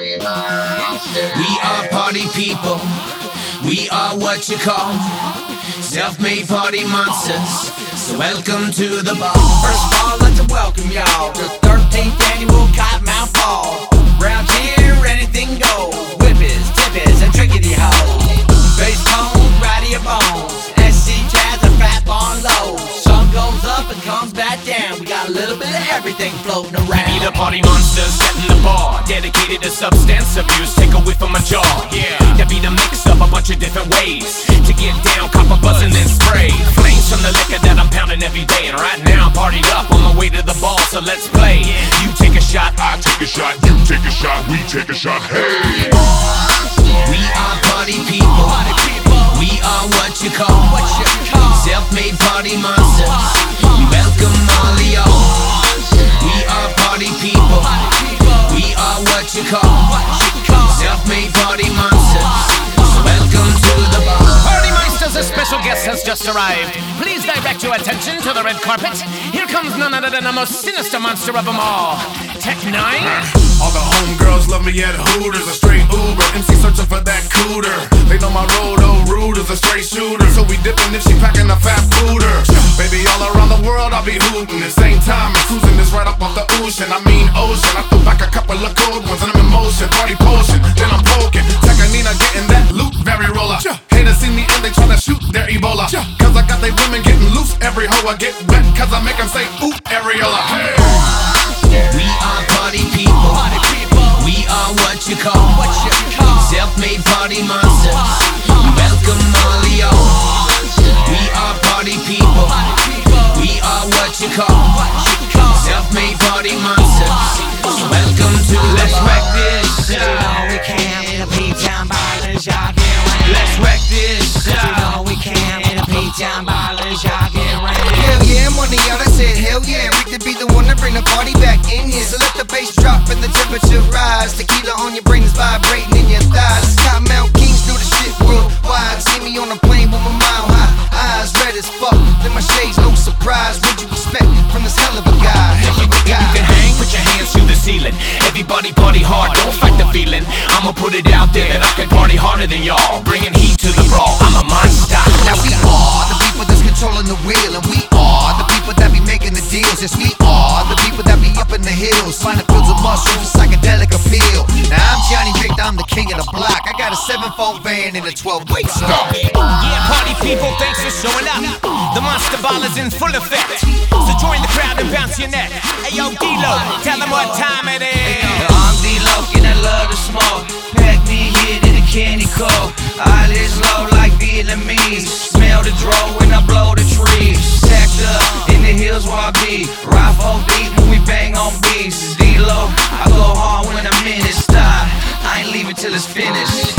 We are party people. We are what you call self-made party monsters. So welcome to the ball. First of all, let's welcome y'all to 13th annual Cottonmouth Ball. Round here, anything goes. Whippers, tippers, and trickety hoes. Bass tones, right to your bones. SC Chaz, a fat barn low. Sun goes up and comes back down. We got a little bit of everything floating around. We the party monsters setting the bar, dedicated to substance abuse. Take a whiff from my jaw. Yeah, that be the mix up a bunch of different ways to get down, cop a buzz and then spray. Flames from the liquor that I'm pounding every day, and right now I'm partied up on my way to the ball. So let's play. You take a shot, I take a shot, you take a shot, we take a shot. Hey, we are party people. We are what you call self-made party monsters. We welcome all of y'all. We are party people. We are what you call self-made party monsters. So welcome to the bar. Party monsters, a special guest has just arrived. Please direct your attention to the red carpet. Here comes none other than the most sinister monster of them all, Tech N9ne. All the homegirls love me at Hooters, a straight Uber. MC searching for that cooter. They know my road, rude is a straight shooter. So we dipping if she packing a fat booter. Baby, all around the world I'll be hooting. The same time as cruising this right up off the ocean. I mean ocean. I threw back a couple of cold ones and I'm in motion. Party potion, then I'm poking. Tech N9ne getting that loot, very roller. Haters see me and they tryna shoot their Ebola. Cause I got they women getting loose. Every hoe I get wet cause I make them say ooh, areola. Hey. We are party people. We are what you call self-made party monsters. We welcome all of y'all. We are party people. We are what you call self-made party monsters. So welcome to Let's the wreck bar. this. You know we can in a P-Town ballers, y'all get rain. Let's wreck this. You know we can in a P-Town ballers, y'all get rain. Hell yeah, I'm one of y'all that said hell yeah. We could be the one to bring the party back in here. So let the bass drop and the temperature rise. Tequila on your brain is vibrating in your thighs. Cottonmouth Kings do the shit worldwide. See me on a plane with my mile high eyes red as fuck. Then my shades, no surprise. What'd you expect from this hell of a guy? Hell of a You guy. can hang, put your hands to the ceiling. Everybody party hard, don't fight the feeling. I'ma put it out there that I can party harder than y'all, bringing heat to the brawl. I'm a monster. Now we are the people that's controlling the wheel, and we are the people that be making the deals. Yes, we are the people that be up in the hills, finding fields of mushrooms, psychedelic appeal. Now I'm Johnny Victor, I'm the king of the block. I got a 7-fold van and a 12-weight stop. Yeah, party people, thanks for showing up. The monster ball is in full effect, so join the crowd and bounce your neck. Hey yo, D-Lo, tell them what time it is. I'm D-Lo, and I love to smoke. Pack me here to the candy coat. Eyelids low like Vietnamese. Smell the dro when I blow the trees. Stacked up in the hills where I be. Ride 4 deep when we bang on beats. It's D-Lo, I go hard when I'm in it. Stop, I ain't leaving till it's finished.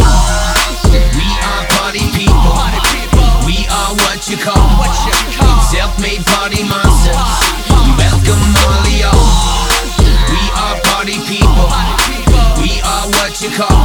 We are party people. We are what you call self-made party monsters. We welcome all of y'all. We are party people. We are what you call